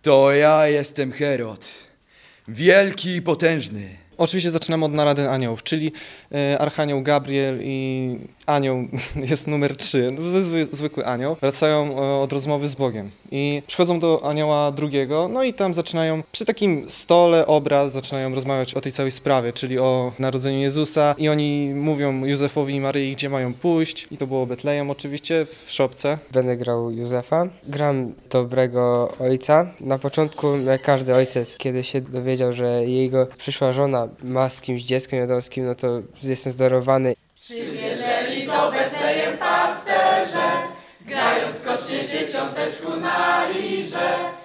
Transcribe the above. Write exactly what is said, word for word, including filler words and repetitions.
To ja jestem Herod, wielki i potężny. Oczywiście zaczynamy od narady aniołów, czyli e, Archanioł Gabriel i anioł jest numer trzy, no, zwy, zwykły anioł, wracają e, od rozmowy z Bogiem i przychodzą do anioła drugiego, no i tam zaczynają przy takim stole obraz, zaczynają rozmawiać o tej całej sprawie, czyli o narodzeniu Jezusa i oni mówią Józefowi i Maryi, gdzie mają pójść i to było Betlejem oczywiście, w szopce. Będę grał Józefa. Gram dobrego ojca. Na początku, jak każdy ojciec, kiedy się dowiedział, że jego przyszła żona ma z kimś dzieckiem, wiadomo z kim, no to jestem zdarowany. Przybieżeli do Betlejem pasterze, grając skocznie dzieciąteczku na lirze.